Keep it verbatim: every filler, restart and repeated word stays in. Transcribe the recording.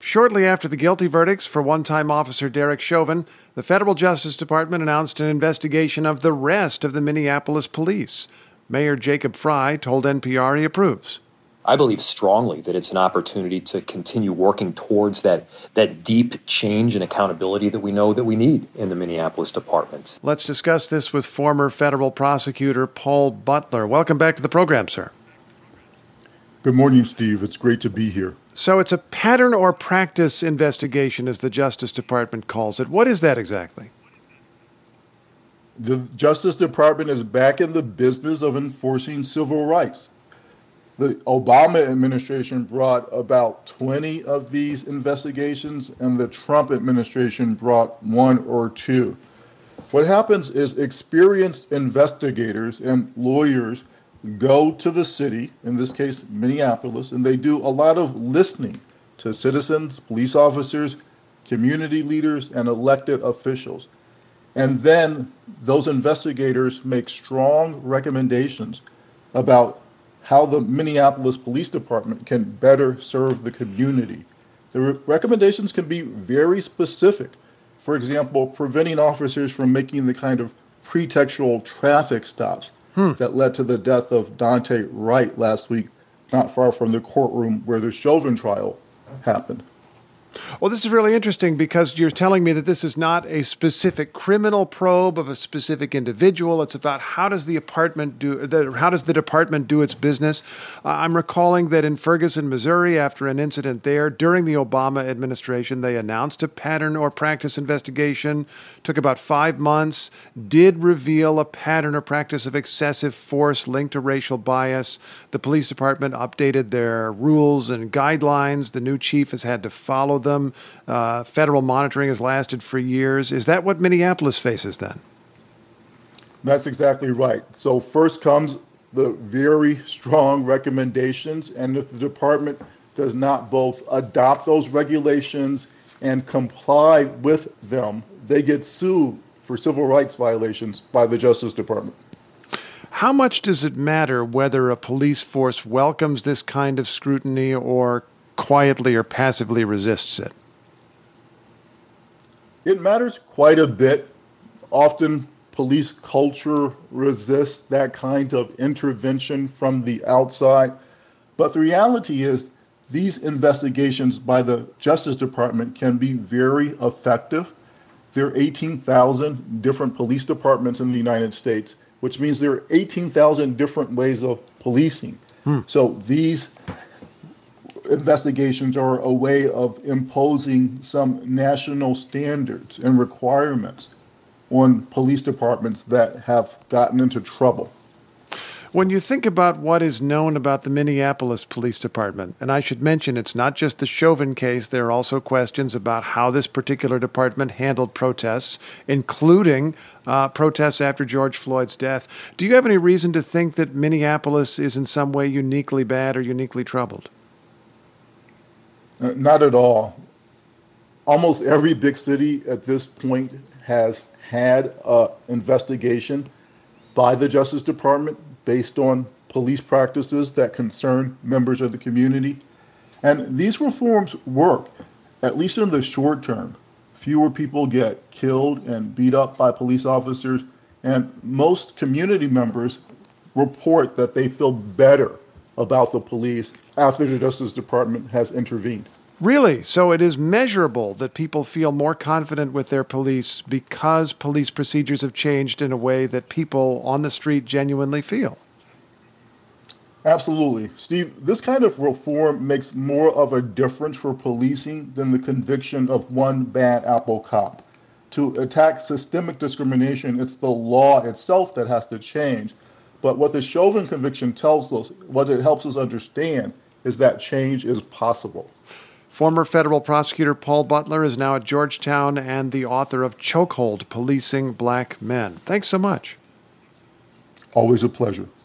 Shortly after the guilty verdicts for one-time officer Derek Chauvin, the Federal Justice Department announced an investigation of the rest of the Minneapolis police. Mayor Jacob Frey told N P R he approves. I believe strongly that it's an opportunity to continue working towards that, that deep change and accountability that we know that we need in the Minneapolis Department. Let's discuss this with former federal prosecutor Paul Butler. Welcome back to the program, sir. Good morning, Steve. It's great to be here. So it's a pattern or practice investigation, as the Justice Department calls it. What is that exactly? The Justice Department is back in the business of enforcing civil rights. The Obama administration brought about twenty of these investigations, and the Trump administration brought one or two. What happens is experienced investigators and lawyers go to the city, in this case Minneapolis, and they do a lot of listening to citizens, police officers, community leaders, and elected officials. And then those investigators make strong recommendations about how the Minneapolis Police Department can better serve the community. The re- recommendations can be very specific. For example, preventing officers from making the kind of pretextual traffic stops hmm. that led to the death of Daunte Wright last week, not far from the courtroom where the Chauvin trial happened. Well, this is really interesting because you're telling me that this is not a specific criminal probe of a specific individual. It's about how does the department do the, how does the department do its business. Uh, I'm recalling that in Ferguson, Missouri, after an incident there during the Obama administration, they announced a pattern or practice investigation. Took about five months. Did reveal a pattern or practice of excessive force linked to racial bias. The police department updated their rules and guidelines. The new chief has had to follow them. Uh, federal monitoring has lasted for years. Is that what Minneapolis faces then? That's exactly right. So first comes the very strong recommendations, and if the department does not both adopt those regulations and comply with them, they get sued for civil rights violations by the Justice Department. How much does it matter whether a police force welcomes this kind of scrutiny or quietly or passively resists it? It matters quite a bit. Often police culture resists that kind of intervention from the outside. But the reality is these investigations by the Justice Department can be very effective. There are eighteen thousand different police departments in the United States, which means there are eighteen thousand different ways of policing. Hmm. So these investigations are a way of imposing some national standards and requirements on police departments that have gotten into trouble. When you think about what is known about the Minneapolis Police Department, and I should mention it's not just the Chauvin case, there are also questions about how this particular department handled protests, including uh, protests after George Floyd's death. Do you have any reason to think that Minneapolis is in some way uniquely bad or uniquely troubled? Uh, not at all. Almost every big city at this point has had an investigation by the Justice Department based on police practices that concern members of the community. And these reforms work, at least in the short term. Fewer people get killed and beat up by police officers, and most community members report that they feel better about the police after the Justice Department has intervened. Really? So it is measurable that people feel more confident with their police because police procedures have changed in a way that people on the street genuinely feel? Absolutely. Steve, this kind of reform makes more of a difference for policing than the conviction of one bad apple cop. To attack systemic discrimination, it's the law itself that has to change. But what the Chauvin conviction tells us, what it helps us understand, is that change is possible. Former federal prosecutor Paul Butler is now at Georgetown and the author of Chokehold: Policing Black Men. Thanks so much. Always a pleasure.